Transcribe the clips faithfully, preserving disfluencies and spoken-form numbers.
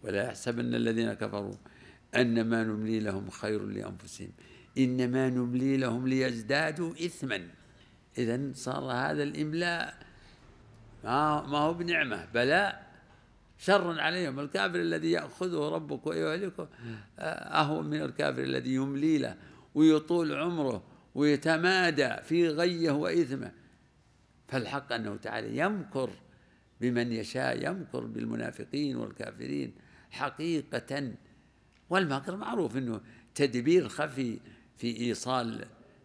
ولا يحسبن الذين كفروا أنما نملي لهم خير لأنفسهم إنما نملي لهم ليزدادوا إثما. إذن صار هذا الإملاء ما هو بنعمة بلاء شر عليهم. الكافر الذي يأخذه ربك ويهلكه أهون من الكافر الذي يملي له ويطول عمره ويتمادى في غيه وإثمه. فالحق أنه تعالى يمكر بمن يشاء، يمكر بالمنافقين والكافرين حقيقة. والمكر معروف أنه تدبير خفي في إيصال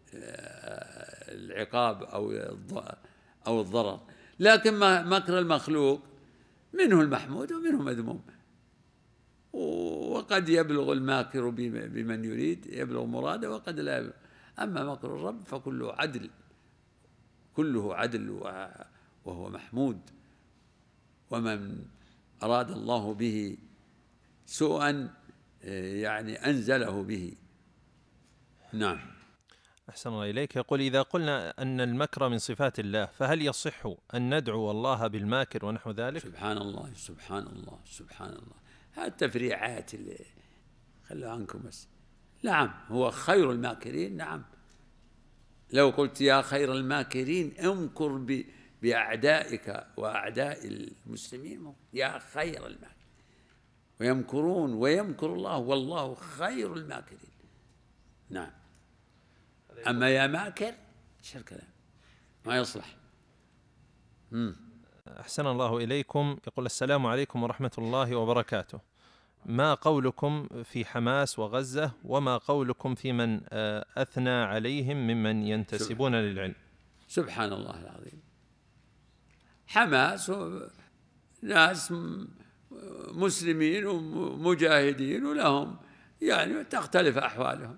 العقاب أو الضرر، لكن مكر المخلوق منه المحمود ومنه مذموم، وقد يبلغ الماكر بمن يريد يبلغ مراده وقد لا يبلغ. أما مكر الرب فكله عدل، كله عدل وهو محمود. ومن أراد الله به سوءا يعني أنزله به. نعم. أحسن الله إليك. يقول: إذا قلنا أن المكر من صفات الله فهل يصح أن ندعو الله بالماكر ونحو ذلك؟ سبحان الله سبحان الله سبحان الله. هذه التفريعات اللي خلوا عنكم بس. نعم هو خير الماكرين. نعم لو قلت يا خير الماكرين امكر بأعدائك وأعداء المسلمين، يا خير الماكرين. ويمكرون ويمكر الله والله خير الماكرين. نعم. أما يا ماكر ايش الكلام ما يصلح. مم. أحسن الله إليكم. يقول: السلام عليكم ورحمة الله وبركاته. ما قولكم في حماس وغزة، وما قولكم في من أثنى عليهم ممن ينتسبون للعلم؟ سبحان الله العظيم. حماس ناس مسلمين ومجاهدين ولهم يعني تختلف أحوالهم،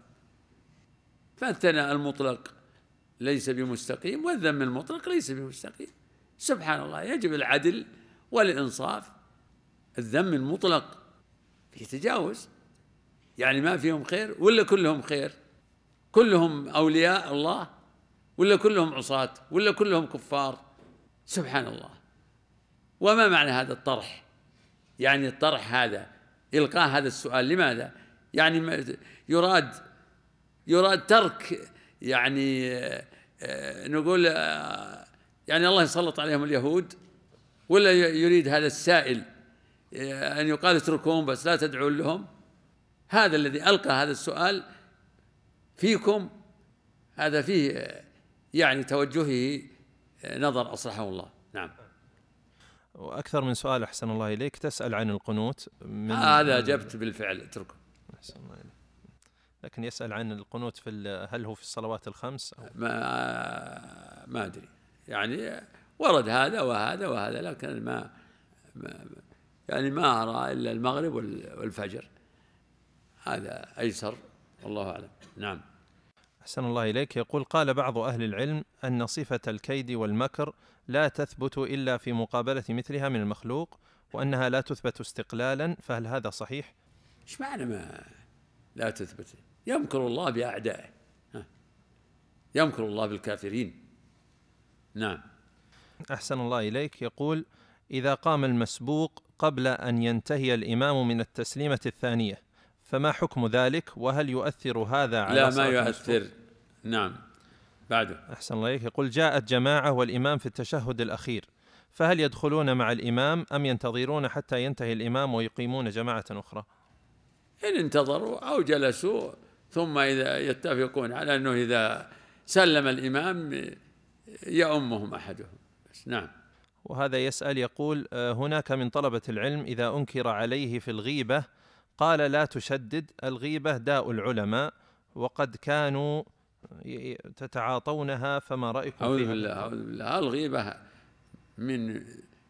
فالثناء المطلق ليس بمستقيم والذم المطلق ليس بمستقيم. سبحان الله. يجب العدل والإنصاف. الذم المطلق في تجاوز، يعني ما فيهم خير ولا كلهم خير، كلهم أولياء الله ولا كلهم عصاة ولا كلهم كفار. سبحان الله. وما معنى هذا الطرح؟ يعني الطرح هذا إلقاء هذا السؤال لماذا؟ يعني يراد يراد ترك يعني نقول يعني الله يسلط عليهم اليهود، ولا يريد هذا السائل أن يقال اتركوهم بس لا تدعون لهم؟ هذا الذي ألقى هذا السؤال فيكم هذا فيه يعني توجهه نظر أصلحه الله. نعم. وأكثر من سؤال أحسن الله إليك. تسأل عن القنوت من هذا أجبت بالفعل اتركه. أحسن الله إليك. لكن يسأل عن القنوت في هل هو في الصلوات الخمس أو؟ ما ما أدري يعني ورد هذا وهذا وهذا، لكن ما, ما يعني ما أرى إلا المغرب والفجر، هذا أيسر والله أعلم. نعم. أحسن الله إليك. يقول: قال بعض أهل العلم أن صفة الكيد والمكر لا تثبت إلا في مقابلة مثلها من المخلوق، وأنها لا تثبت استقلالا، فهل هذا صحيح؟ إيش معنى ما لا تثبت؟ يمكر الله بأعدائه، يمكر الله بالكافرين. نعم. أحسن الله إليك. يقول: إذا قام المسبوق قبل أن ينتهي الإمام من التسليمة الثانية فما حكم ذلك، وهل يؤثر هذا على لا ما يؤثر. نعم. بعده. أحسن الله إليك. يقول: جاءت جماعة والإمام في التشهد الأخير، فهل يدخلون مع الإمام أم ينتظرون حتى ينتهي الإمام ويقيمون جماعة أخرى؟ إن انتظروا أو جلسوا ثم إذا يتفقون على أنه إذا سلم الإمام يؤمهم أحدهم بس. نعم. وهذا يسأل يقول: هناك من طلبة العلم إذا أنكر عليه في الغيبة قال: لا تشدد، الغيبة داء العلماء وقد كانوا تتعاطونها، فما رأيكم فيها؟ أعوذ بالله أعوذ بالله. الغيبة من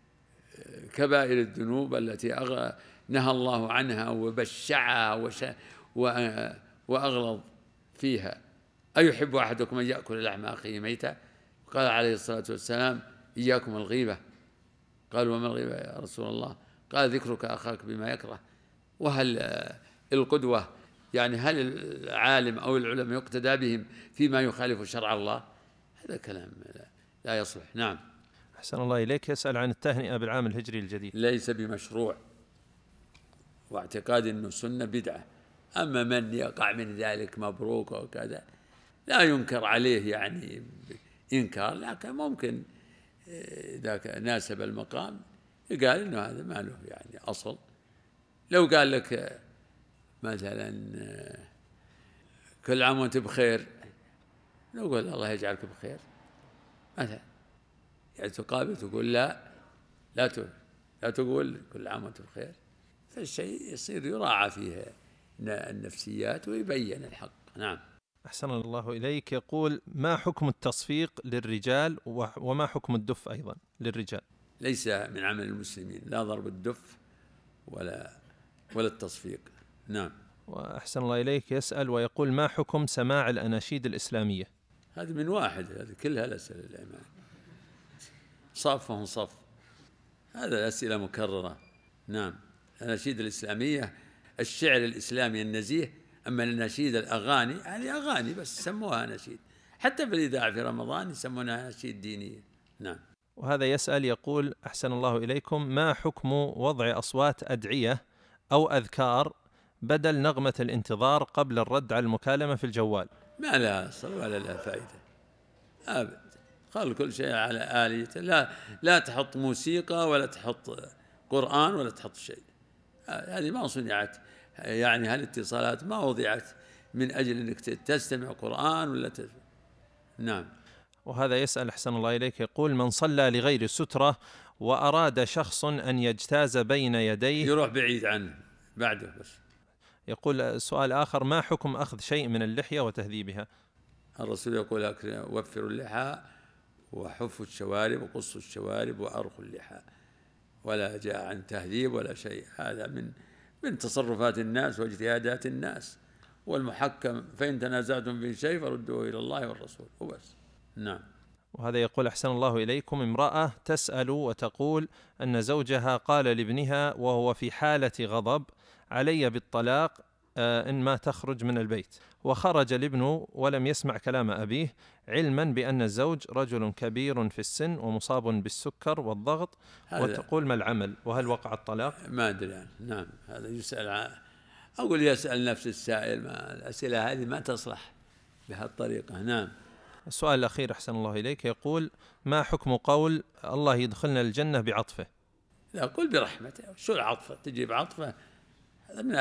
كبائر الذنوب التي نهى الله عنها وبشعها وش وأغلظ فيها. أيحب أحدكم أن يأكل لحم أخيه ميتا؟ قال عليه الصلاة والسلام: إياكم الغيبة. قالوا: وما الغيبة يا رسول الله؟ قال: ذكرك أخاك بما يكره. وهل القدوة يعني هل العالم أو العلماء يقتدى بهم فيما يخالف شرع الله؟ هذا كلام لا يصلح. نعم. أحسن الله إليك. يسأل عن التهنئة بالعام الهجري الجديد. ليس بمشروع واعتقاد أنه سنة بدعة. أما من يقع من ذلك مبروك وكذا لا ينكر عليه يعني إنكار، لكن ممكن إذا ناسب المقام قال إنه هذا ما له يعني أصل. لو قال لك مثلا كل عام وأنت بخير، نقول الله يجعلك بخير مثلا، يعني تقابل تقول لا لا لا تقول كل عام وأنت بخير. فالشيء يصير يراعى فيه النفسيات ويبين الحق. نعم. أحسن الله إليك. يقول: ما حكم التصفيق للرجال وما حكم الدف أيضا للرجال؟ ليس من عمل المسلمين لا ضرب الدف ولا ولا التصفيق. نعم. وأحسن الله إليك يسأل ويقول: ما حكم سماع الأناشيد الإسلامية؟ هذه من واحد، هذه كلها الأسئلة الإيمان صفهم صف، هذا الأسئلة مكررة. نعم. الأناشيد الإسلامية الشعر الإسلامي النزيه، أما الأناشيد الأغاني هذه أغاني بس سموها أناشيد، حتى في الإذاعة في رمضان يسمونها أناشيد دينية. نعم. وهذا يسأل يقول: أحسن الله إليكم، ما حكم وضع أصوات أدعية أو أذكار بدل نغمة الانتظار قبل الرد على المكالمة في الجوال؟ ما لها أصل ولا لها فائدة أبدا. خل كل شيء على آليته، لا لا تحط موسيقى ولا تحط قرآن ولا تحط شيء. هذه ما صنعت، يعني هالاتصالات ما وضعت من أجل أنك تستمع قرآن ولا تسمع. نعم. وهذا يسأل أحسن الله إليك يقول: من صلى لغير سترة وأراد شخص أن يجتاز بين يديه يروح بعيد عنه بعده بس. يقول سؤال آخر: ما حكم أخذ شيء من اللحية وتهذيبها؟ الرسول يقول: وفروا اللحى وحفوا الشوارب وقصوا الشوارب وأرخوا اللحى، ولا جاء عن تهذيب ولا شيء. هذا من من تصرفات الناس واجتهادات الناس، والمحكم فإن تنازعتم في شيء فردوه إلى الله والرسول وبس. نعم. وهذا يقول: أحسن الله إليكم، امرأة تسأل وتقول أن زوجها قال لابنها وهو في حالة غضب: علي بالطلاق إن ما تخرج من البيت. وخرج الابن ولم يسمع كلام أبيه، علما بأن الزوج رجل كبير في السن ومصاب بالسكر والضغط، وتقول: ما العمل وهل وقع الطلاق؟ ما أدري. نعم. هذا يسأل عن... أقول يسأل نفس السائل، ما الأسئلة هذه ما تصلح بهالطريقة. نعم. السؤال الأخير أحسن الله إليك يقول: ما حكم قول الله يدخلنا الجنة بعطفه؟ لا، قل برحمته. شو العطفة؟ تجيب عطفة؟ هذا من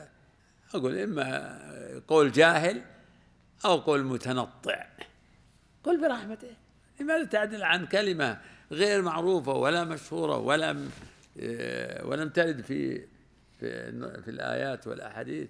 أقول إما قول جاهل أو قول متنطع. قل برحمته. لماذا تعدل عن كلمة غير معروفة ولا مشهورة ولا ولم ترد في في في الآيات والأحاديث؟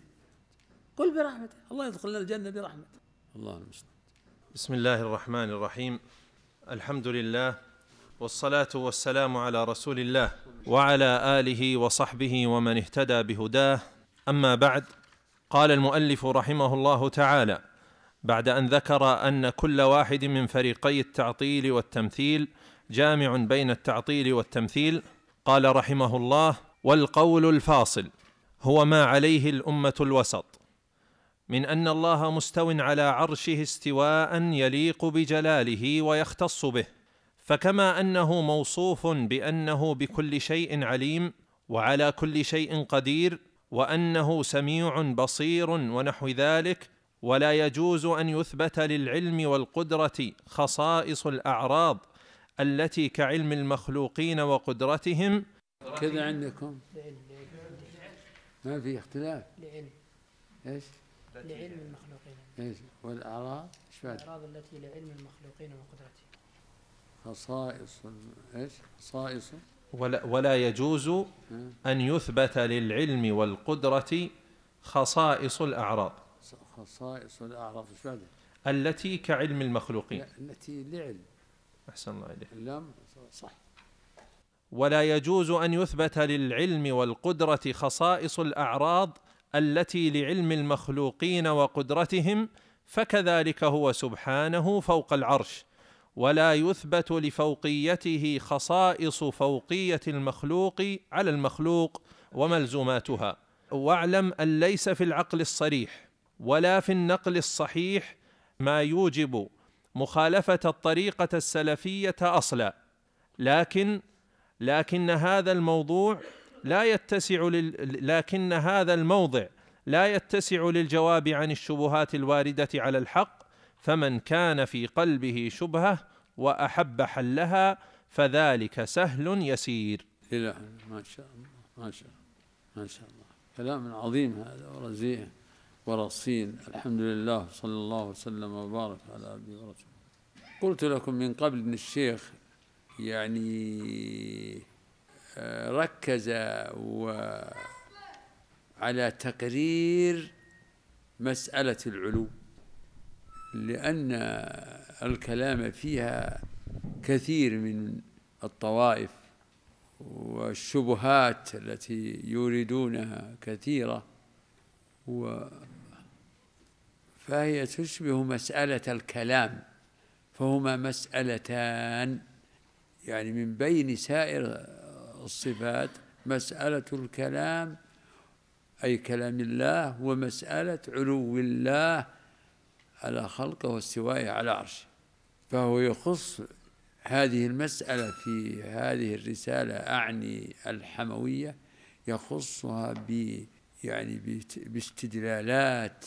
قل برحمته. الله يدخلنا الجنة برحمته. الله المستعان. بسم الله الرحمن الرحيم. الحمد لله والصلاة والسلام على رسول الله وعلى آله وصحبه ومن اهتدى بهداه. أما بعد، قال المؤلف رحمه الله تعالى بعد أن ذكر أن كل واحد من فريقي التعطيل والتمثيل جامع بين التعطيل والتمثيل، قال رحمه الله: والقول الفاصل هو ما عليه الأمة الوسط من أن الله مستو على عرشه استواء يليق بجلاله ويختص به، فكما أنه موصوف بأنه بكل شيء عليم وعلى كل شيء قدير وأنه سميع بصير ونحو ذلك، ولا يجوز أن يثبت للعلم والقدرة خصائص الأعراض التي كعلم المخلوقين وقدرتهم. كذا عندكم ما في اختلاف؟ لعلم. ايش؟ لعلم المخلوقين. ايش؟ والأعراض ايش بعد؟ الأعراض التي لعلم المخلوقين وقدرتهم. خصائص ايش؟ خصائص ولا, ولا يجوز أن يثبت للعلم والقدرة خصائص الأعراض. خصائص الأعراض ايش بعد؟ التي كعلم المخلوقين. التي لعلم. أحسن الله إليك. اللام صح. ولا يجوز أن يثبت للعلم والقدرة خصائص الأعراض التي لعلم المخلوقين وقدرتهم، فكذلك هو سبحانه فوق العرش، ولا يثبت لفوقيته خصائص فوقية المخلوق على المخلوق وملزوماتها. واعلم أن ليس في العقل الصريح ولا في النقل الصحيح ما يوجب مخالفة الطريقة السلفية أصلا، لكن لكن هذا الموضوع لا يتسع لل... لكن هذا الموضع لا يتسع للجواب عن الشبهات الواردة على الحق، فمن كان في قلبه شبهة وأحب حلها فذلك سهل يسير. لا ما شاء الله ما شاء الله ما شاء الله، كلام عظيم هذا ورزيه ورصين. الحمد لله، صلى الله وسلم وبارك على عبده ورسوله. قلت لكم من قبل أن الشيخ يعني ركز على تقرير مسألة العلو، لأن الكلام فيها كثير من الطوائف والشبهات التي يريدونها كثيرة، فهي تشبه مسألة الكلام، فهما مسألتان يعني من بين سائر الصفات، مسألة الكلام أي كلام الله، ومسألة علو الله على خلقه واستوائه على عرشه. فهو يخص هذه المسألة في هذه الرسالة، أعني الحموية، يخصها ب يعني باستدلالات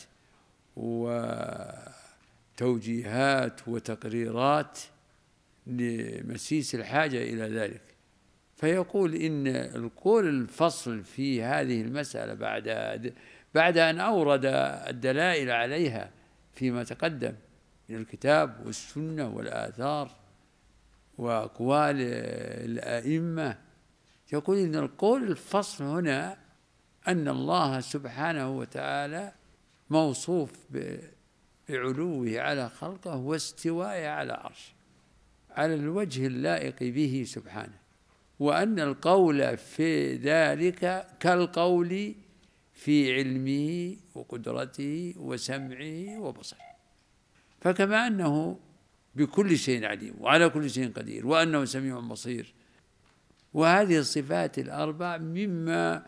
وتوجيهات وتقريرات لمسيس الحاجة إلى ذلك. فيقول إن القول الفصل في هذه المسألة بعد بعد أن أورد الدلائل عليها فيما تقدم من الكتاب والسنة والآثار وأقوال الأئمة، يقول إن القول الفصل هنا أن الله سبحانه وتعالى موصوف بعلوه على خلقه واستوائه على عرشه على الوجه اللائق به سبحانه، وأن القول في ذلك كالقول في علمه وقدرته وسمعه وبصره. فكما أنه بكل شيء عليم وعلى كل شيء قدير وأنه سميع بصير، وهذه الصفات الأربع مما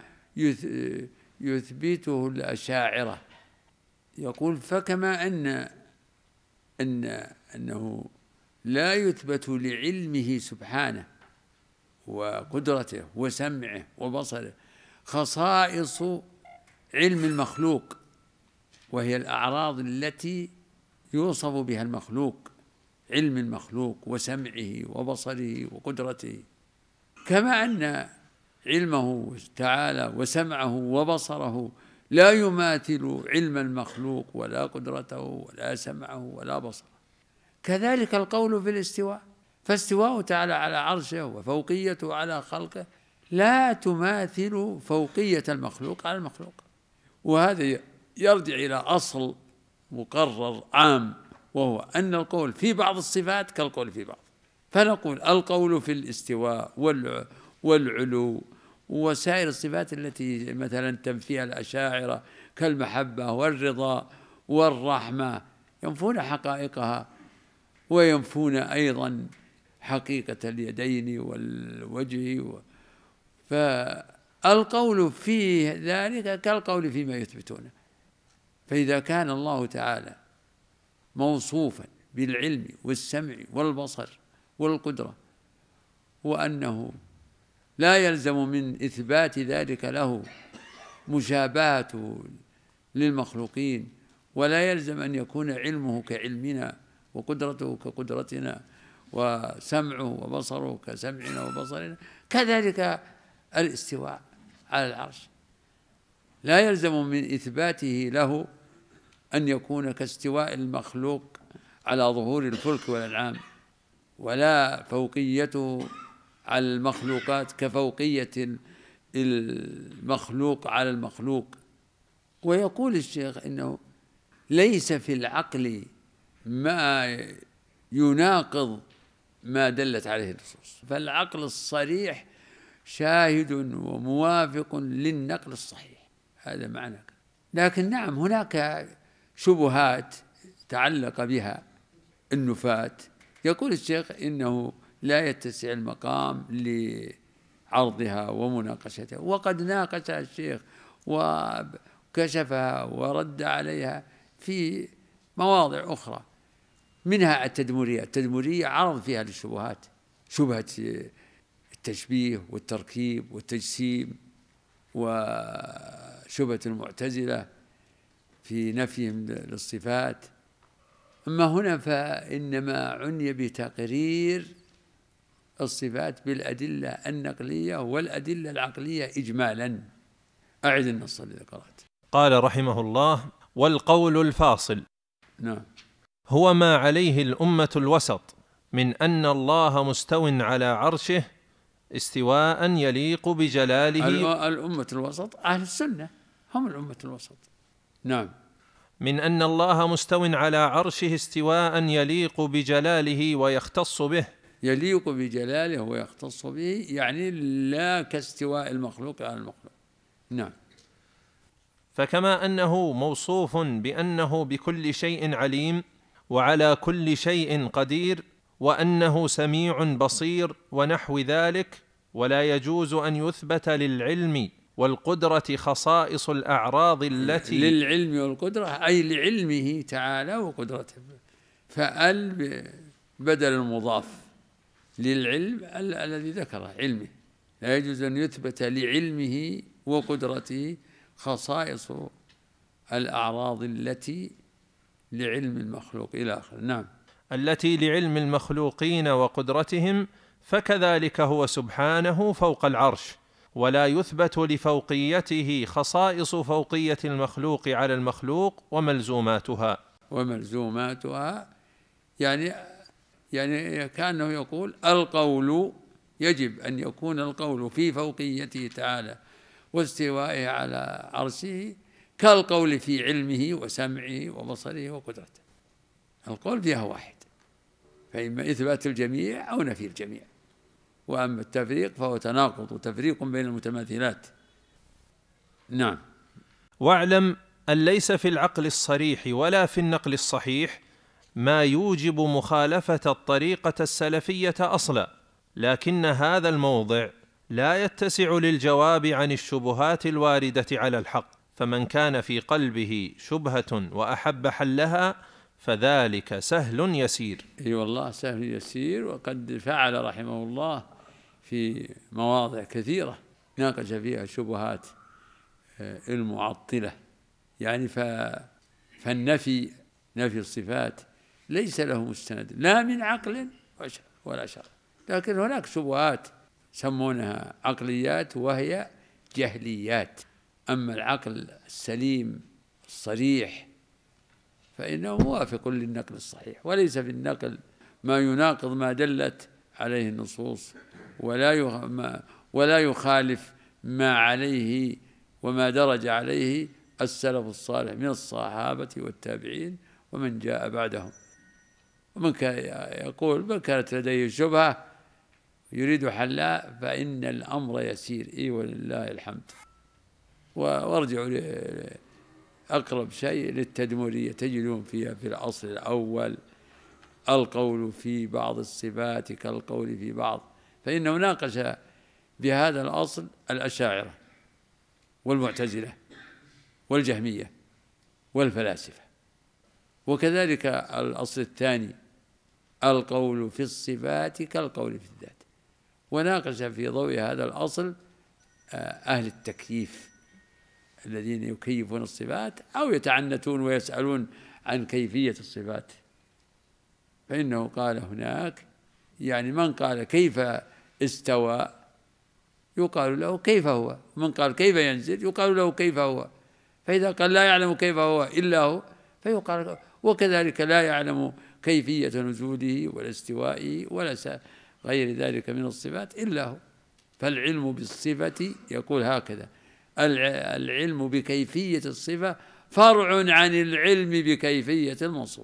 يثبته الأشاعرة. يقول فكما أن أن أنه لا يثبت لعلمه سبحانه وقدرته وسمعه وبصره خصائص علم المخلوق، وهي الأعراض التي يوصف بها المخلوق، علم المخلوق وسمعه وبصره وقدرته، كما أن علمه تعالى وسمعه وبصره لا يماثل علم المخلوق ولا قدرته ولا سمعه ولا بصره. كذلك القول في الاستواء، فاستواءه تعالى على عرشه وفوقيته على خلقه لا تماثل فوقية المخلوق على المخلوق. وهذا يرجع إلى أصل مقرر عام، وهو أن القول في بعض الصفات كالقول في بعض. فنقول القول في الاستواء والعلو وسائر الصفات التي مثلا تنفيها الأشاعرة كالمحبة والرضا والرحمة ينفون حقائقها، وينفون أيضا حقيقة اليدين والوجه. فالقول في ذلك كالقول فيما يثبتونه. فإذا كان الله تعالى موصوفا بالعلم والسمع والبصر والقدرة، وأنه لا يلزم من إثبات ذلك له مشابهته للمخلوقين، ولا يلزم أن يكون علمه كعلمنا وقدرته كقدرتنا وسمعه وبصره كسمعنا وبصرنا، كذلك الاستواء على العرش لا يلزم من إثباته له أن يكون كاستواء المخلوق على ظهور الفلك والأنعام، ولا فوقيته على المخلوقات كفوقية المخلوق على المخلوق. ويقول الشيخ إنه ليس في العقل ما يناقض ما دلت عليه النصوص، فالعقل الصريح شاهد وموافق للنقل الصحيح، هذا معنى. لكن نعم هناك شبهات تعلق بها النفاة. يقول الشيخ إنه لا يتسع المقام لعرضها ومناقشتها، وقد ناقشها الشيخ وكشفها ورد عليها في مواضع أخرى، منها التدمرية. التدمرية عرض فيها للشبهات، شبهة التشبيه والتركيب والتجسيم وشبهة المعتزلة في نفيهم للصفات. أما هنا فإنما عني بتقرير الصفات بالأدلة النقلية والأدلة العقلية إجمالا. أعد النص الذي قرأت. قال رحمه الله: والقول الفاصل نعم هو ما عليه الأمة الوسط من أن الله مستو على عرشه استواء يليق بجلاله. الأمة الوسط أهل السنة هم الأمة الوسط. نعم. من أن الله مستو على عرشه استواء يليق بجلاله ويختص به. يليق بجلاله ويختص به يعني لا كاستواء المخلوق على المخلوق. نعم. فكما أنه موصوف بأنه بكل شيء عليم وعلى كل شيء قدير وأنه سميع بصير ونحو ذلك، ولا يجوز أن يثبت للعلم والقدرة خصائص الأعراض التي للعلم والقدرة أي لعلمه تعالى وقدرته، فأل بدل المضاف للعلم الذي ذكره علمه، لا يجوز أن يثبت لعلمه وقدرته خصائص الأعراض التي لعلم المخلوق إلى آخره. نعم. التي لعلم المخلوقين وقدرتهم، فكذلك هو سبحانه فوق العرش، ولا يثبت لفوقيته خصائص فوقية المخلوق على المخلوق وملزوماتها. وملزوماتها يعني يعني كأنه يقول القول يجب أن يكون القول في فوقيته تعالى واستوائه على عرشه كالقول في علمه وسمعه وبصره وقدرته. القول فيها واحد، فإما إثبات الجميع أو نفي الجميع، وأما التفريق فهو تناقض وتفريق بين المتماثلات. نعم. واعلم أن ليس في العقل الصريح ولا في النقل الصحيح ما يوجب مخالفة الطريقة السلفية أصلا، لكن هذا الموضع لا يتسع للجواب عن الشبهات الواردة على الحق، فمن كان في قلبه شبهة وأحب حلها فذلك سهل يسير. اي والله سهل يسير، وقد فعل رحمه الله في مواضع كثيرة ناقش فيها شبهات المعطلة، يعني فالنفي نفي الصفات ليس له مستند لا من عقل ولا شرع، لكن هناك شبهات يسمونها عقليات وهي جهليات. أما العقل السليم الصريح فإنه موافق للنقل الصحيح، وليس في النقل ما يناقض ما دلت عليه النصوص، ولا ولا يخالف ما عليه وما درج عليه السلف الصالح من الصحابة والتابعين ومن جاء بعدهم. ومن كان يقول من كانت لديه شبهة يريد حلها فإن الأمر يسير. إي ولله الحمد. وارجعوا أقرب شيء للتدمرية تجدون فيها في الأصل الأول القول في بعض الصفات كالقول في بعض، فإنه ناقش بهذا الأصل الأشاعرة والمعتزلة والجهمية والفلاسفة. وكذلك الأصل الثاني القول في الصفات كالقول في الذات، وناقش في ضوء هذا الأصل أهل التكييف الذين يكيفون الصفات أو يتعنتون ويسألون عن كيفية الصفات، فإنه قال هناك يعني من قال كيف استوى يقال له كيف هو، من قال كيف ينزل يقال له كيف هو، فإذا قال لا يعلم كيف هو إلا هو فيقال، وكذلك لا يعلم كيفية نزوله ولا استوائه ولا غير ذلك من الصفات إلا هو. فالعلم بالصفة يقول هكذا: العلم بكيفية الصفة فرع عن العلم بكيفية الموصوف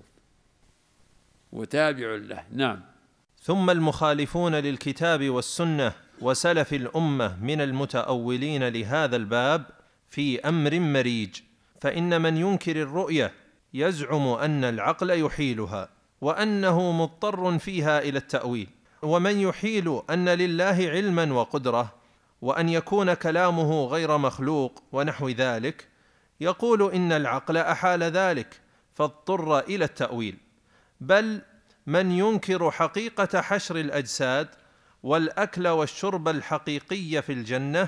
وتابع له. نعم. ثم المخالفون للكتاب والسنة وسلف الأمة من المتأولين لهذا الباب في أمر مريج، فإن من ينكر الرؤية يزعم أن العقل يحيلها وأنه مضطر فيها إلى التأويل، ومن يحيل أن لله علما وقدرة وأن يكون كلامه غير مخلوق ونحو ذلك يقول إن العقل أحال ذلك فاضطر إلى التأويل. بل من ينكر حقيقة حشر الأجساد والأكل والشرب الحقيقي في الجنة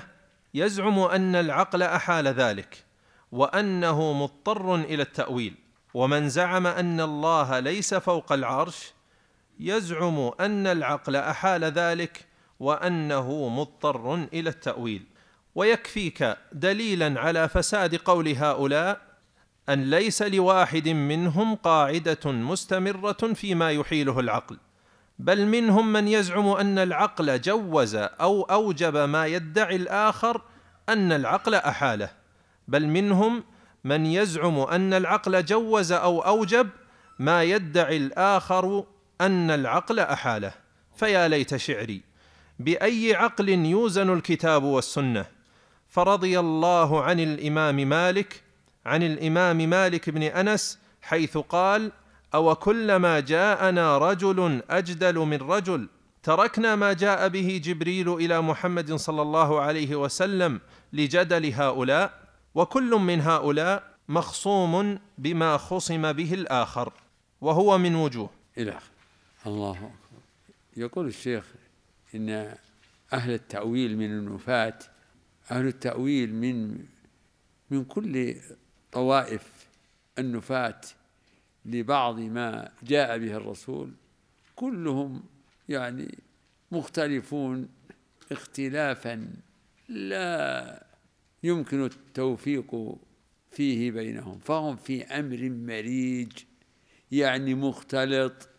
يزعم أن العقل أحال ذلك وأنه مضطر إلى التأويل. ومن زعم أن الله ليس فوق العرش يزعم أن العقل أحال ذلك وأنه مضطر إلى التأويل. ويكفيك دليلا على فساد قول هؤلاء أن ليس لواحد منهم قاعدة مستمرة فيما يحيله العقل، بل منهم من يزعم أن العقل جوز أو أوجب ما يدعي الآخر أن العقل أحاله، بل منهم من يزعم أن العقل جوز أو أوجب ما يدعي الآخر أن العقل أحاله. فيا ليت شعري، بأي عقل يوزن الكتاب والسنة؟ فرضي الله عن الإمام مالك عن الإمام مالك بن أنس حيث قال: أو كلما جاءنا رجل أجدل من رجل تركنا ما جاء به جبريل إلى محمد صلى الله عليه وسلم لجدل هؤلاء، وكل من هؤلاء مخصوم بما خصم به الآخر، وهو من وجوه إلى آخر. الله أكبر. يقول الشيخ إن أهل التأويل من النفاة، أهل التأويل من من كل طوائف النفاة لبعض ما جاء به الرسول، كلهم يعني مختلفون اختلافا لا يمكن التوفيق فيه بينهم، فهم في أمر مريج، يعني مختلط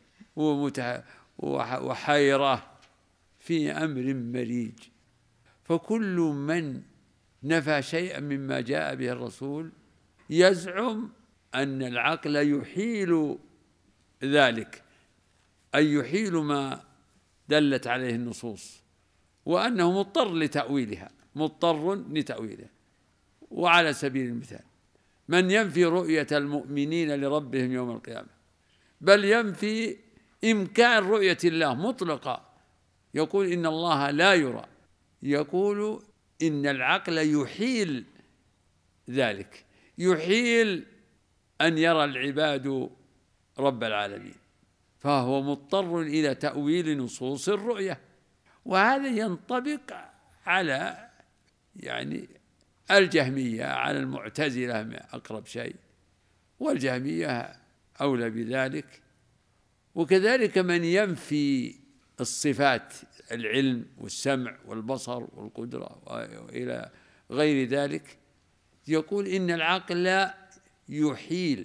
وحيرة في أمر مريج. فكل من نفى شيئا مما جاء به الرسول يزعم أن العقل يحيل ذلك، أي يحيل ما دلت عليه النصوص، وأنه مضطر لتأويلها، مضطر لتأويلها. وعلى سبيل المثال من ينفي رؤية المؤمنين لربهم يوم القيامة، بل ينفي إمكان رؤية الله مطلقا، يقول إن الله لا يرى، يقول إن العقل يحيل ذلك، يحيل أن يرى العباد رب العالمين، فهو مضطر إلى تأويل نصوص الرؤية. وهذا ينطبق على يعني الجهمية، على المعتزلة أقرب شيء، والجهمية أولى بذلك. وكذلك من ينفي الصفات، العلم والسمع والبصر والقدرة وإلى غير ذلك، يقول إن العقل يحيل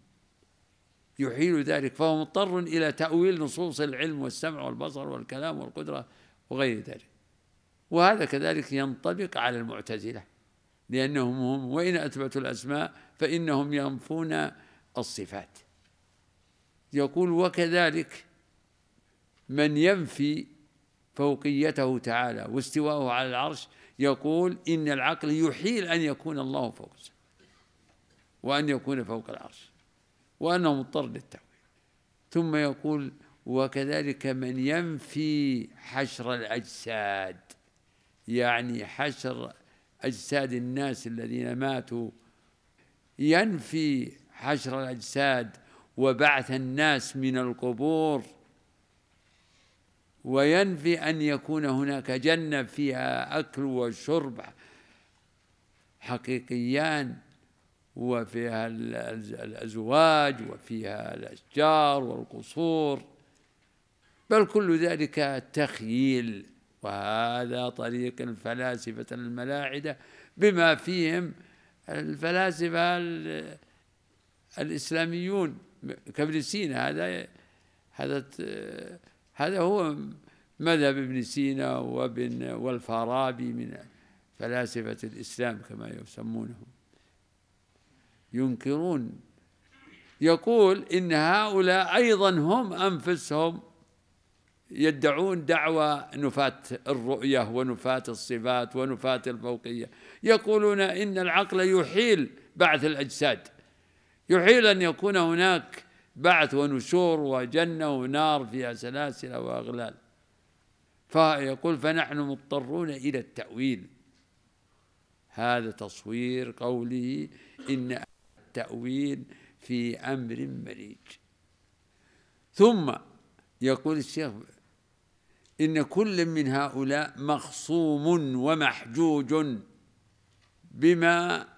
يحيل ذلك، فهو مضطر إلى تأويل نصوص العلم والسمع والبصر والكلام والقدرة وغير ذلك. وهذا كذلك ينطبق على المعتزلة، لأنهم هم وإن أثبتوا الأسماء فإنهم ينفون الصفات. يقول وكذلك من ينفي فوقيته تعالى واستواءه على العرش، يقول إن العقل يحيل أن يكون الله فوق السماء وأن يكون فوق العرش، وأنه مضطر للتأويل. ثم يقول وكذلك من ينفي حشر الأجساد، يعني حشر أجساد الناس الذين ماتوا، ينفي حشر الأجساد وبعث الناس من القبور، وينفي أن يكون هناك جنة فيها أكل وشرب حقيقيان، وفيها الأزواج وفيها الأشجار والقصور، بل كل ذلك تخييل. وهذا طريق الفلاسفة الملاحدة بما فيهم الفلاسفة الإسلاميون كابن سينا. هذا هذا هذا هو مذهب ابن سينا وابن والفارابي من فلاسفة الإسلام كما يسمونهم، ينكرون. يقول إن هؤلاء أيضا هم أنفسهم يدعون دعوى نفاة الرؤية ونفاة الصفات ونفاة الفوقية، يقولون إن العقل يحيل بعث الأجساد، يحيل أن يكون هناك بعث ونشور وجنة ونار فيها سلاسل وأغلال. فيقول فنحن مضطرون إلى التأويل. هذا تصوير قوله إن التأويل في أمر مريج. ثم يقول الشيخ إن كل من هؤلاء مخصوم ومحجوج بما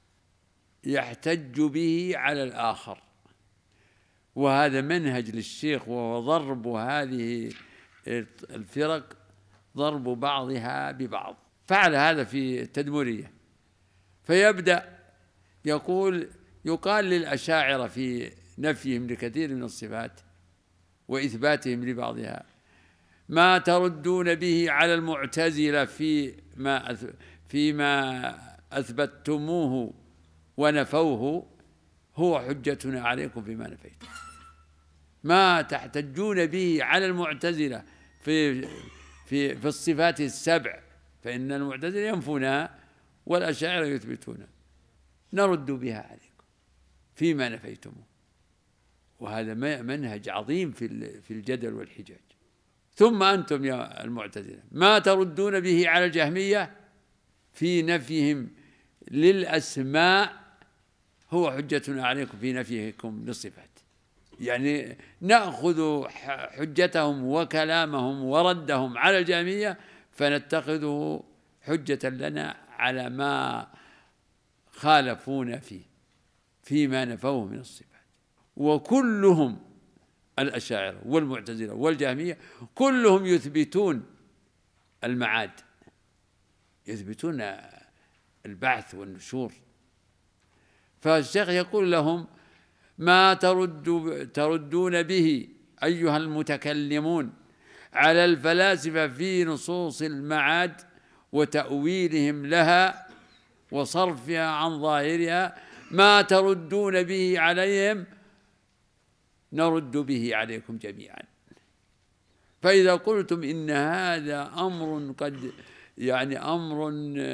يحتج به على الآخر، وهذا منهج للشيخ، وهو ضرب هذه الفرق ضرب بعضها ببعض. فعل هذا في التدمرية، فيبدأ يقول يقال للأشاعرة في نفيهم لكثير من الصفات وإثباتهم لبعضها: ما تردون به على المعتزلة فيما فيما أثبتتموه ونفوه هو حجتنا عليكم فيما نفيتم. ما تحتجون به على المعتزلة في في في الصفات السبع، فإن المعتزلة ينفونها والأشاعرة يثبتونها، نرد بها عليكم فيما نفيتموه. وهذا منهج عظيم في في الجدل والحجاج. ثم أنتم يا المعتزلة ما تردون به على الجهمية في نفيهم للأسماء هو حجتنا عليكم في نفيكم للصفات. يعني نأخذ حجتهم وكلامهم وردهم على الجهمية فنتخذه حجة لنا على ما خالفونا فيه فيما نفوه من الصفات. وكلهم الأشاعرة والمعتزلة والجهمية كلهم يثبتون المعاد، يثبتون البعث والنشور. فالشيخ يقول لهم: ما ترد تردون به أيها المتكلمون على الفلاسفة في نصوص المعاد وتأويلهم لها وصرفها عن ظاهرها، ما تردون به عليهم نرد به عليكم جميعا. فإذا قلتم إن هذا أمر قد يعني أمر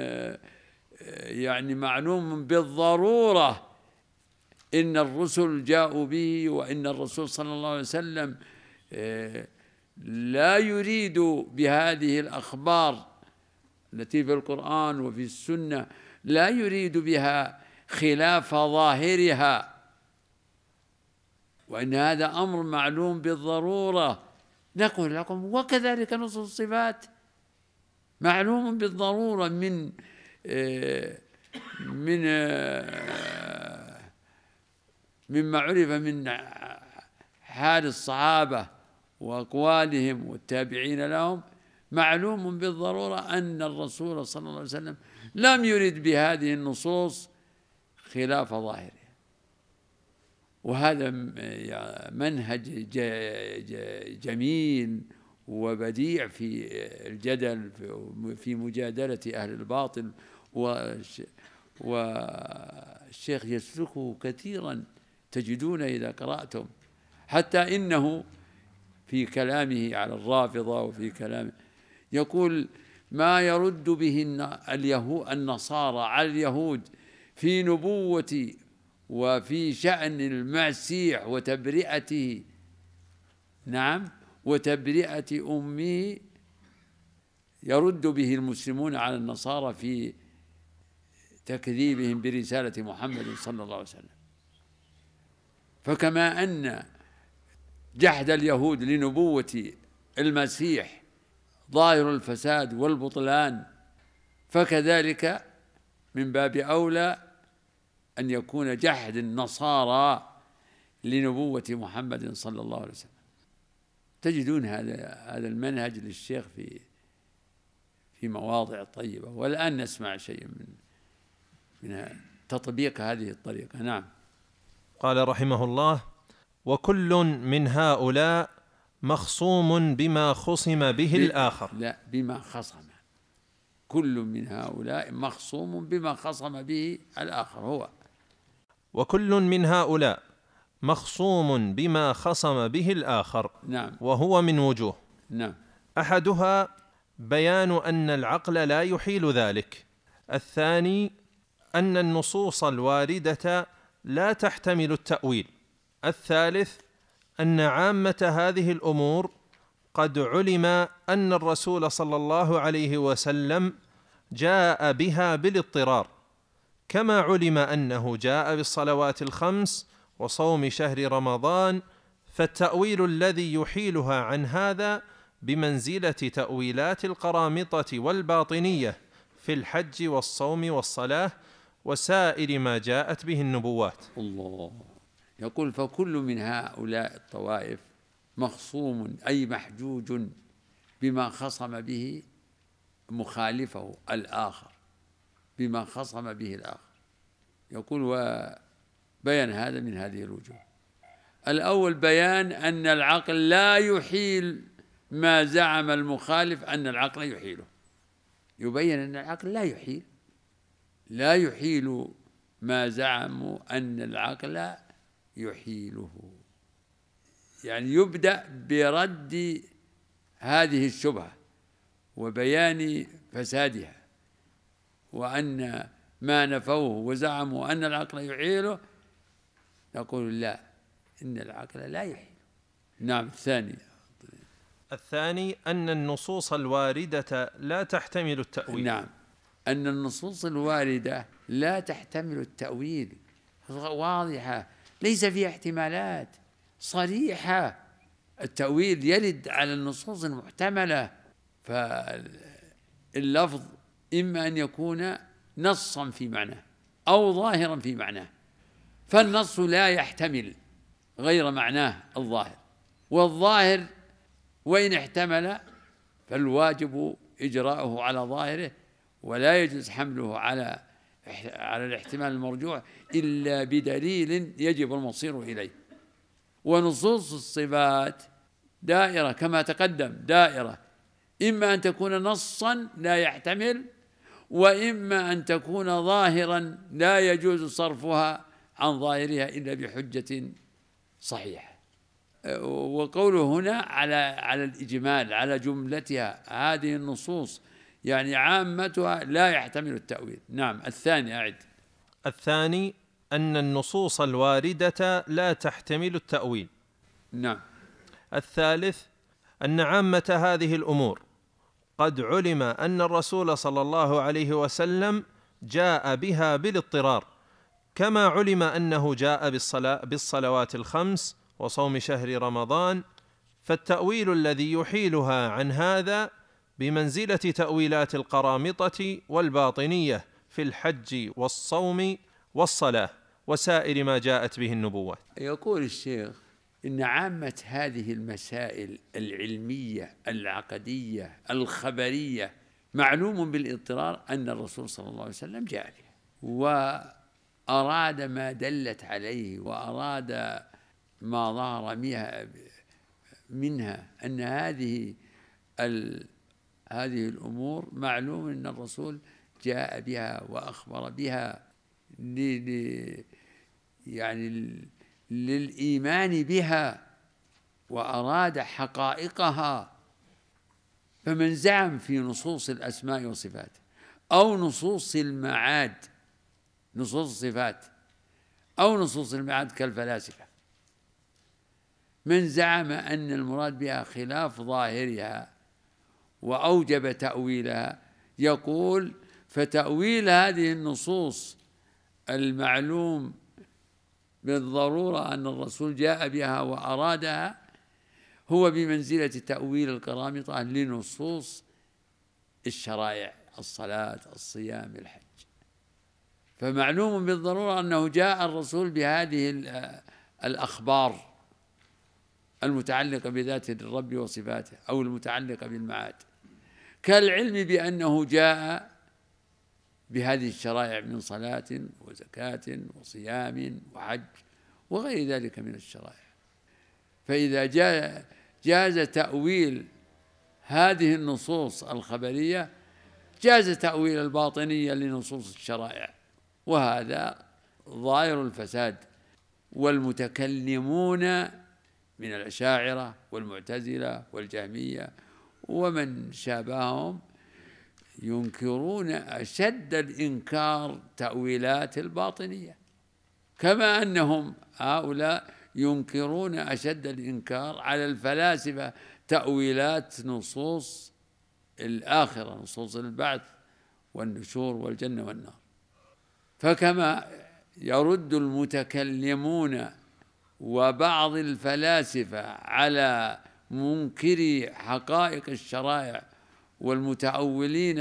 يعني معلوم بالضرورة، إن الرسل جاءوا به، وإن الرسول صلى الله عليه وسلم لا يريد بهذه الأخبار التي في القرآن وفي السنة، لا يريد بها خلاف ظاهرها، وإن هذا أمر معلوم بالضرورة، نقول لكم وكذلك نصوص الصفات معلوم بالضرورة من من مما عرف من حال الصحابة وأقوالهم والتابعين لهم، معلوم بالضرورة أن الرسول صلى الله عليه وسلم لم يرد بهذه النصوص خلاف ظاهرها. وهذا منهج جميل وبديع في الجدل في مجادلة أهل الباطل، والشيخ يسلكه كثيرا، تجدون إذا قرأتم حتى إنه في كلامه على الرافضة وفي كلامه يقول: ما يرد به اليهود النصارى على اليهود في نبوة وفي شأن المسيح وتبرئته، نعم، وتبرئة أمه، يرد به المسلمون على النصارى في تكذيبهم برسالة محمد صلى الله عليه وسلم. فكما أن جحد اليهود لنبوة المسيح ظاهر الفساد والبطلان، فكذلك من باب أولى أن يكون جحد النصارى لنبوة محمد صلى الله عليه وسلم. تجدون هذا هذا المنهج للشيخ في في مواضع طيبة. والآن نسمع شيء من من تطبيق هذه الطريقة. نعم. قال رحمه الله: وكل من هؤلاء مخصوم بما خصم به الآخر. لا، بما خصم. كل من هؤلاء مخصوم بما خصم به الآخر. هو وكل من هؤلاء مخصوم بما خصم به الآخر. نعم. وهو من وجوه. نعم. أحدها بيان أن العقل لا يحيل ذلك. الثاني أن النصوص الواردة لا تحتمل التأويل. الثالث أن عامة هذه الأمور قد علم أن الرسول صلى الله عليه وسلم جاء بها بالاضطرار، كما علم أنه جاء بالصلوات الخمس وصوم شهر رمضان، فالتأويل الذي يحيلها عن هذا بمنزلة تأويلات القرامطة والباطنية في الحج والصوم والصلاة وسائر ما جاءت به النبوات. الله يقول: فكل من هؤلاء الطوائف مخصوم أي محجوج بما خصم به مخالفه الآخر، بما خصم به الآخر. يقول: وبيان هذا من هذه الوجوه. الأول بيان أن العقل لا يحيل ما زعم المخالف أن العقل يحيله، يبين أن العقل لا يحيل لا يحيل ما زعموا أن العقل يحيله. يعني يبدأ برد هذه الشبهة وبيان فسادها، وأن ما نفوه وزعموا أن العقل يحيله نقول لا، إن العقل لا يحيل. نعم. الثاني الثاني أن النصوص الواردة لا تحتمل التأويل. نعم، أن النصوص الواردة لا تحتمل التأويل، واضحة ليس فيها احتمالات، صريحة. التأويل يرد على النصوص المحتملة، فاللفظ إما أن يكون نصا في معناه أو ظاهرا في معناه، فالنص لا يحتمل غير معناه الظاهر، والظاهر وإن احتمل فالواجب إجراؤه على ظاهره، ولا يجوز حمله على على الاحتمال المرجوح إلا بدليل يجب المصير إليه. ونصوص الصفات دائرة كما تقدم، دائرة إما أن تكون نصا لا يحتمل، وإما أن تكون ظاهرا لا يجوز صرفها عن ظاهرها إلا بحجة صحيحة. وقوله هنا على على الإجمال، على جملتها، هذه النصوص يعني عامتها لا يحتمل التأويل. نعم. الثاني أعد. الثاني أن النصوص الواردة لا تحتمل التأويل. نعم. الثالث أن عامة هذه الأمور قد علم أن الرسول صلى الله عليه وسلم جاء بها بالاضطرار، كما علم أنه جاء بالصلاة بالصلوات الخمس وصوم شهر رمضان، فالتأويل الذي يحيلها عن هذا بمنزلة تأويلات القرامطة والباطنية في الحج والصوم والصلاة وسائر ما جاءت به النبوات. يقول الشيخ إن عامة هذه المسائل العلمية العقدية الخبرية معلوم بالاضطرار أن الرسول صلى الله عليه وسلم جاء بها وأراد ما دلت عليه، وأراد ما ظهر منها أن هذه هذه الأمور معلوم أن الرسول جاء بها وأخبر بها يعني للإيمان بها، وأراد حقائقها. فمن زعم في نصوص الأسماء والصفات أو نصوص المعاد، نصوص الصفات أو نصوص المعاد كالفلاسفة، من زعم أن المراد بها خلاف ظاهرها وأوجب تأويلها، يقول فتأويل هذه النصوص المعلوم بالضرورة أن الرسول جاء بها وأرادها هو بمنزلة تأويل القرامطة لنصوص الشرائع، الصلاة، الصيام، الحج. فمعلوم بالضرورة أنه جاء الرسول بهذه الأخبار المتعلقة بذات الرب وصفاته أو المتعلقة بالمعاد، كالعلم بأنه جاء بهذه الشرائع من صلاة وزكاة وصيام وحج وغير ذلك من الشرائع. فإذا جاء جاز تأويل هذه النصوص الخبرية جاز تأويل الباطنية لنصوص الشرائع، وهذا ظاهر الفساد. والمتكلمون من الأشاعرة والمعتزلة والجهمية ومن شابههم ينكرون أشد الإنكار تأويلات الباطنية، كما أنهم هؤلاء ينكرون أشد الإنكار على الفلاسفة تأويلات نصوص الآخرة، نصوص البعث والنشور والجنة والنار. فكما يرد المتكلمون وبعض الفلاسفة على منكري حقائق الشرائع والمتأولين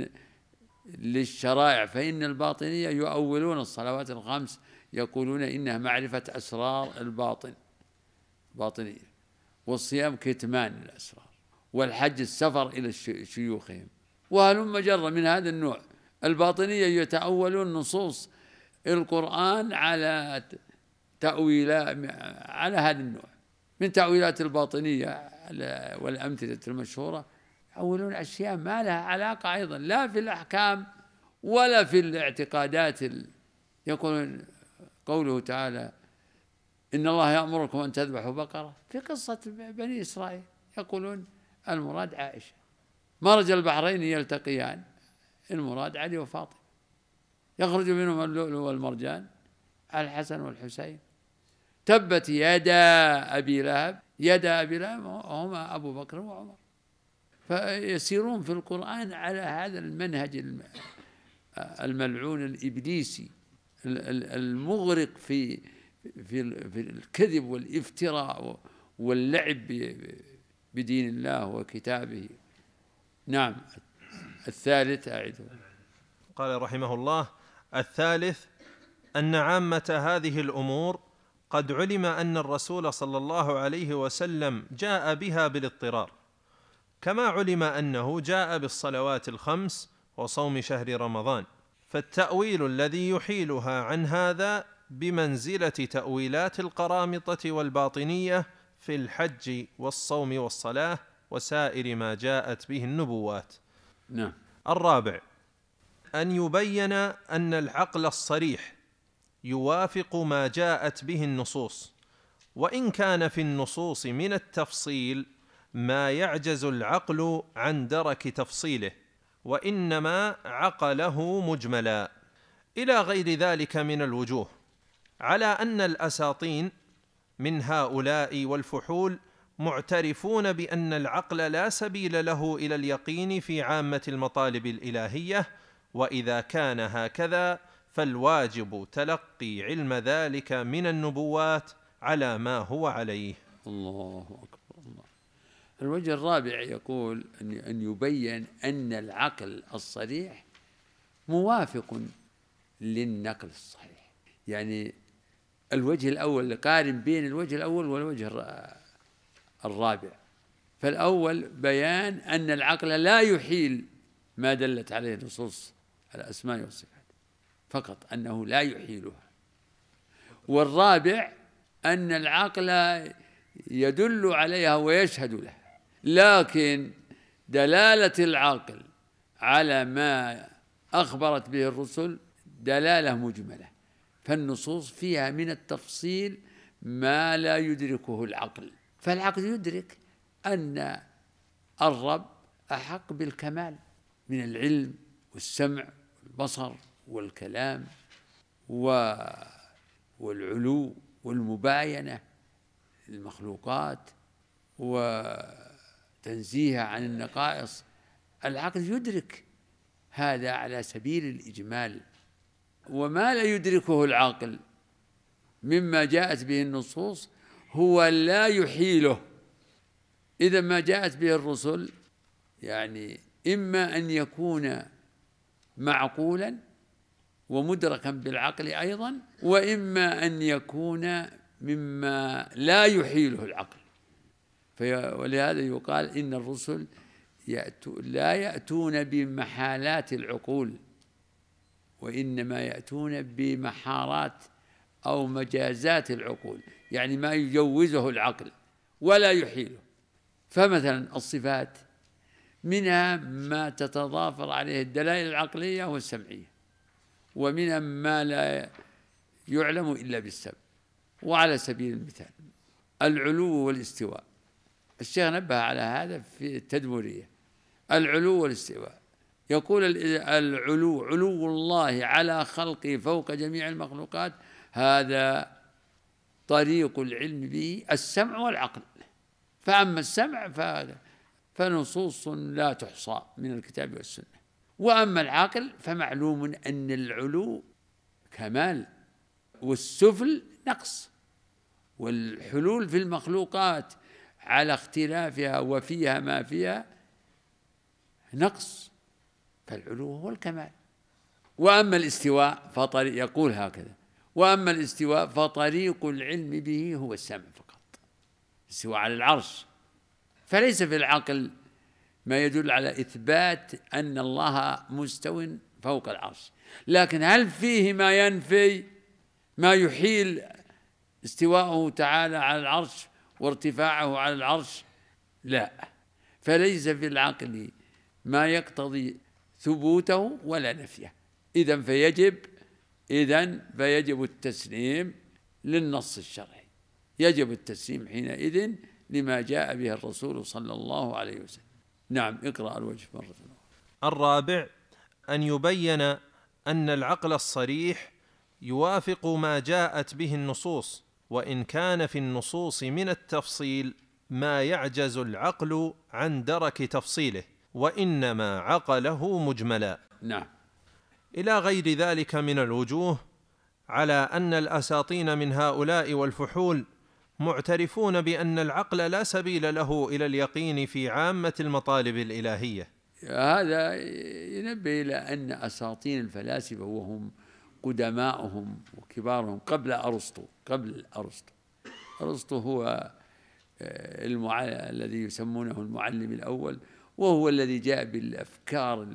للشرائع، فإن الباطنية يؤولون الصلوات الخمس، يقولون إنها معرفة أسرار الباطن باطنية، والصيام كتمان الأسرار، والحج السفر إلى شيوخهم، وهلم جرة من هذا النوع. الباطنية يتأولون نصوص القرآن على تأويلات على هذا النوع من تأويلات الباطنية والأمثلة المشهورة، يأولون أشياء ما لها علاقة أيضا لا في الأحكام ولا في الاعتقادات. يقولون قوله تعالى إن الله يأمركم أن تذبحوا بقرة في قصة بني إسرائيل، يقولون المراد عائشة، مرج البحرين يلتقيان، المراد علي وفاطمة، يخرج منهم اللؤلؤ والمرجان، الحسن والحسين، تبت يدا أبي لهب، يدا أبي لهب هما أبو بكر وعمر. فيسيرون في القرآن على هذا المنهج الملعون الإبليسي المغرق في في الكذب والافتراء واللعب بدين الله وكتابه. نعم. الثالث أعده. قال رحمه الله: الثالث أن عامة هذه الأمور قد علم أن الرسول صلى الله عليه وسلم جاء بها بالاضطرار، كما علم أنه جاء بالصلوات الخمس وصوم شهر رمضان، فالتأويل الذي يحيلها عن هذا بمنزلة تأويلات القرامطة والباطنية في الحج والصوم والصلاة وسائر ما جاءت به النبوات. نعم. الرابع أن يبين أن العقل الصريح يوافق ما جاءت به النصوص، وإن كان في النصوص من التفصيل ما يعجز العقل عن درك تفصيله، وإنما عقله مجملا، إلى غير ذلك من الوجوه، على أن الأساطين من هؤلاء والفحول معترفون بأن العقل لا سبيل له إلى اليقين في عامة المطالب الإلهية، وإذا كان هكذا فالواجب تلقي علم ذلك من النبوات على ما هو عليه. الله أكبر. الله. الوجه الرابع يقول أن يبين أن العقل الصريح موافق للنقل الصحيح. يعني الوجه الأول قارن بين الوجه الأول والوجه الرابع. فالأول بيان أن العقل لا يحيل ما دلت عليه نصوص الأسماء والصفات، فقط أنه لا يحيلها. والرابع أن العقل يدل عليها ويشهد لها، لكن دلالة العقل على ما أخبرت به الرسل دلالة مجملة، فالنصوص فيها من التفصيل ما لا يدركه العقل. فالعقل يدرك أن الرب أحق بالكمال من العلم والسمع والبصر والكلام والعلو والمباينة للمخلوقات وتنزيهها عن النقائص. العقل يدرك هذا على سبيل الإجمال، وما لا يدركه العقل مما جاءت به النصوص هو لا يحيله. إذا ما جاءت به الرسل يعني إما أن يكون معقولا ومدركا بالعقل أيضا، وإما أن يكون مما لا يحيله العقل. ولهذا يقال إن الرسل يأتو لا يأتون بمحالات العقول، وإنما يأتون بمحارات أو مجازات العقول، يعني ما يجوزه العقل ولا يحيله. فمثلا الصفات منها ما تتضافر عليه الدلائل العقلية والسمعية، ومنها ما لا يعلم إلا بالسمع. وعلى سبيل المثال العلو والاستواء، الشيخ نبه على هذا في التدمرية. العلو والاستواء يقول العلو علو الله على خلقه فوق جميع المخلوقات، هذا طريق العلم به السمع والعقل. فأما السمع فنصوص لا تحصى من الكتاب والسنة، وأما العقل فمعلوم أن العلو كمال والسفل نقص، والحلول في المخلوقات على اختلافها وفيها ما فيها نقص، فالعلو هو الكمال. وأما الاستواء فطريق، يقول هكذا: وأما الاستواء فطريق العلم به هو السمع فقط. الاستواء على العرش، فليس في العقل ما يدل على إثبات أن الله مستو فوق العرش، لكن هل فيه ما ينفي ما يحيل استواءه تعالى على العرش وارتفاعه على العرش؟ لا، فليس في العقل ما يقتضي ثبوته ولا نفيه. إذن فيجب إذن فيجب التسليم للنص الشرعي، يجب التسليم حينئذ لما جاء به الرسول صلى الله عليه وسلم. نعم، اقرأ الوجه مرة أخرى. الرابع أن يبين أن العقل الصريح يوافق ما جاءت به النصوص، وإن كان في النصوص من التفصيل ما يعجز العقل عن درك تفصيله، وإنما عقله مجملا. نعم. إلى غير ذلك من الوجوه، على أن الأساطين من هؤلاء والفحول معترفون بأن العقل لا سبيل له إلى اليقين في عامة المطالب الإلهية. هذا ينبه إلى أن أساطين الفلاسفة وهم قدماؤهم وكبارهم قبل أرسطو قبل أرسطو أرسطو هو المعلم الذي يسمونه المعلم الأول، وهو الذي جاء بالأفكار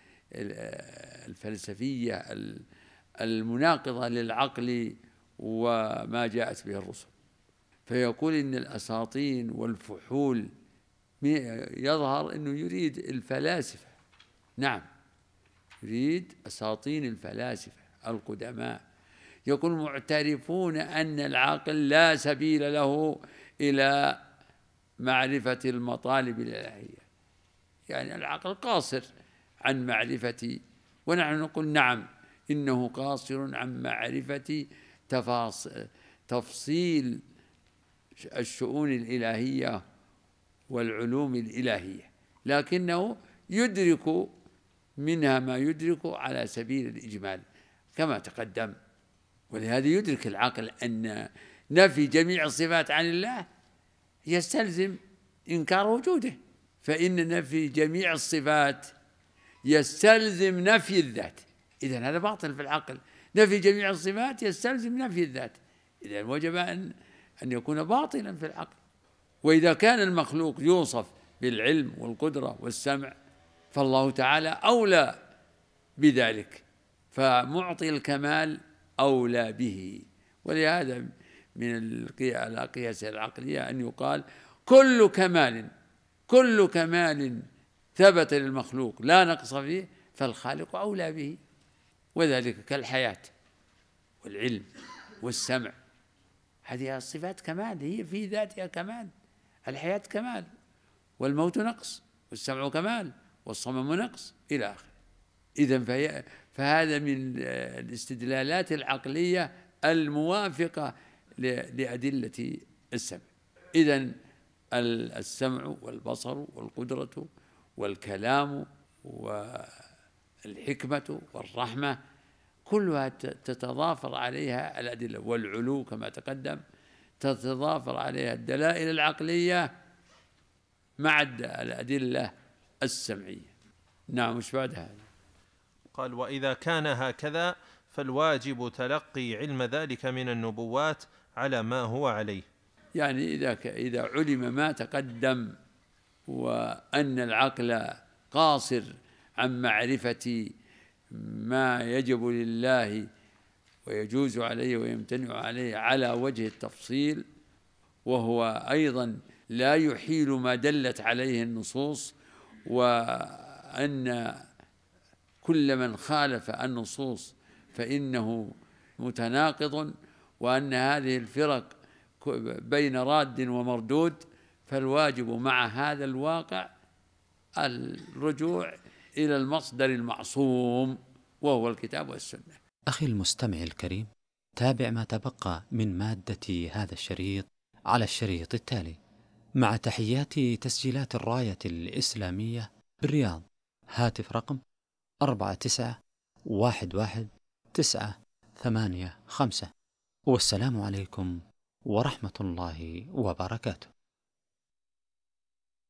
الفلسفية المناقضة للعقل وما جاءت به الرسل. فيقول إن الأساطين والفحول يظهر أنه يريد الفلاسفة، نعم يريد أساطين الفلاسفة القدماء، يقول معترفون أن العقل لا سبيل له إلى معرفة المطالب الإلهية، يعني العقل قاصر عن معرفة، ونحن نقول نعم إنه قاصر عن معرفة تفصيل الشؤون الإلهية والعلوم الإلهية، لكنه يدرك منها ما يدرك على سبيل الإجمال كما تقدم. ولهذا يدرك العقل أن نفي جميع الصفات عن الله يستلزم إنكار وجوده، فإن نفي جميع الصفات يستلزم نفي الذات، إذن هذا باطل في العقل. نفي جميع الصفات يستلزم نفي الذات، إذن وجب أن أن يكون باطلا في العقل. وإذا كان المخلوق يوصف بالعلم والقدرة والسمع فالله تعالى أولى بذلك، فمعطي الكمال أولى به. ولهذا من القياس العقلية أن يقال كل كمال كل كمال ثبت للمخلوق لا نقص فيه فالخالق أولى به، وذلك كالحياة والعلم والسمع، هذه الصفات كمال، هي في ذاتها كمال. الحياة كمال، والموت نقص، والسمع كمال، والصمم نقص، إلى آخره. إذن فهذا من الاستدلالات العقلية الموافقة لأدلة السمع. إذن السمع والبصر والقدرة والكلام والحكمة والرحمة كلها تتضافر عليها الأدلة، والعلو كما تقدم تتضافر عليها الدلائل العقلية مع الأدلة السمعية. نعم، مش بعد هذا؟ قال: وإذا كان هكذا فالواجب تلقي علم ذلك من النبوات على ما هو عليه. يعني إذا إذا علم ما تقدم وأن العقل قاصر عن معرفة ما يجب لله ويجوز عليه ويمتنع عليه على وجه التفصيل، وهو أيضا لا يحيل ما دلت عليه النصوص، وأن كل من خالف النصوص فإنه متناقض، وأن هذه الفرق بين راد ومردود، فالواجب مع هذا الواقع الرجوع إلى المصدر المعصوم وهو الكتاب والسنة. أخي المستمع الكريم، تابع ما تبقى من مادة هذا الشريط على الشريط التالي، مع تحيات تسجيلات الراية الإسلامية بالرياض. هاتف رقم أربعة تسعة واحد واحد تسعة ثمانية خمسة. والسلام عليكم ورحمة الله وبركاته.